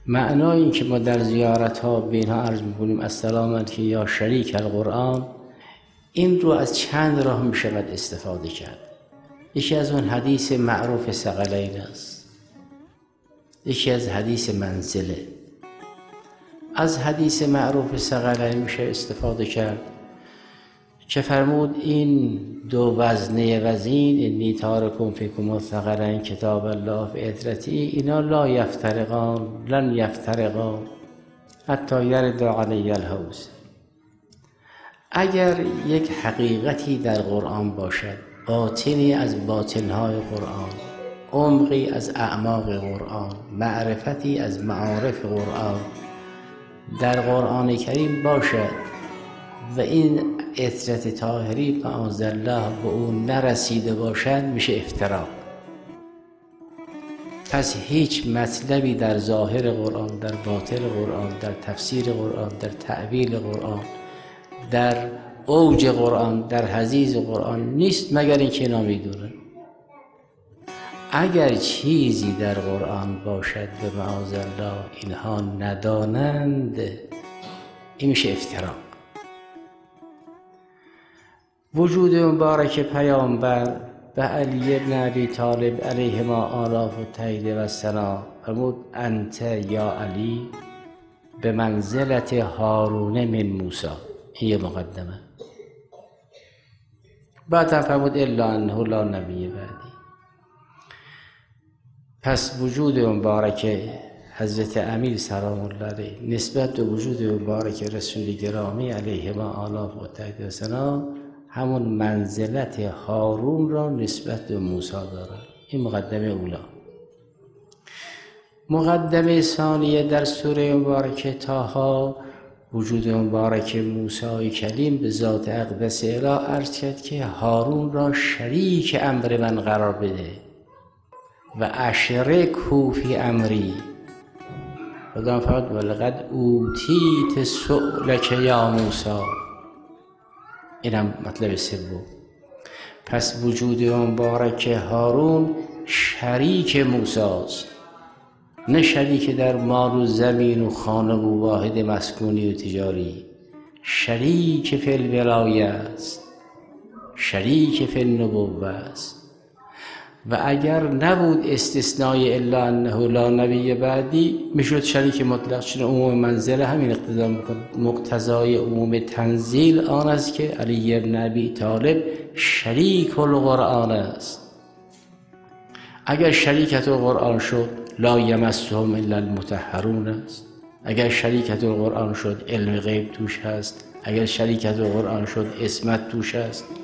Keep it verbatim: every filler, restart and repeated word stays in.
معنای این که ما در زیارت ها به اینها عرض میکنیم السلام علیک یا شریک القرآن، این رو از چند راه می شود استفاده کرد. یکی از اون حدیث معروف ثقلین است، یکی از حدیث منزله. از حدیث معروف ثقلین میشه استفاده کرد که فرمود این دو وزنه وزین انی تارکم فیکم الثقلین کتاب الله فی عترتی، اینا لا یفترقان لن یفترقان حتی یرد علی الحوض. اگر یک حقیقتی در قرآن باشد، باطنی از باطنهای قرآن، عمقی از اعماق قرآن، معرفتی از معارف قرآن در قرآن کریم باشد و این عترت طاهری معاذالله به اون نرسیده باشد، میشه افتراق. پس هیچ مطلبی در ظاهر قرآن، در باطن قرآن، در تفسیر قرآن، در تعویل قرآن، در اوج قرآن، در حضیض قرآن نیست مگر اینکه اینا میدونن. اگر چیزی در قرآن باشد به معاذالله اینها ندانند، این میشه افتراق. وجود مبارک پیامبر به علی بن ابی طالب علیهما آلاف التحیید و الثنا فرمود انت یا علی به منزلت هارون من موسی. این یه مقدمه. بعد هم فرمود الا انه لا نبی بعدی. پس وجود مبارک حضرت امیر سلام الله علیه نسبت به وجود مبارک رسول گرامی علیهما آلاف التحیید و الثنا همون منزلت هارون را نسبت به موسی دارد. این مقدمه اولا. مقدمه ثانیه در سوره مبارکه طه وجود مبارک موسی کلیم به ذات اقدس اله عرض کرد که هارون را شریک امر من قرار بده و اشرکه فی امری. خدا فرمود ولقد اوتیت سؤلک یا موسی. اینم مطلب سوم. پس وجود مبارک هارون شریک موسی است، نه شریک در مال و زمین و خانه و واحد مسکونی و تجاری. شریک فی الولایه است، شریک فی النبوه است. و اگر نبود استثنای الا انه لا نبی بعدی، میشد شریک مطلق، چون عموم منزله همین اقتضا میکنه. مقتضای عموم تنزیل آن است که علی بن ابی طالب شریک القرآن است. اگر شریکت القرآن شد لا یمسهم الا المطهرون است. اگر شریکت القرآن شد علم غیب توش هست. اگر شریکت القرآن شد عصمت توش هست.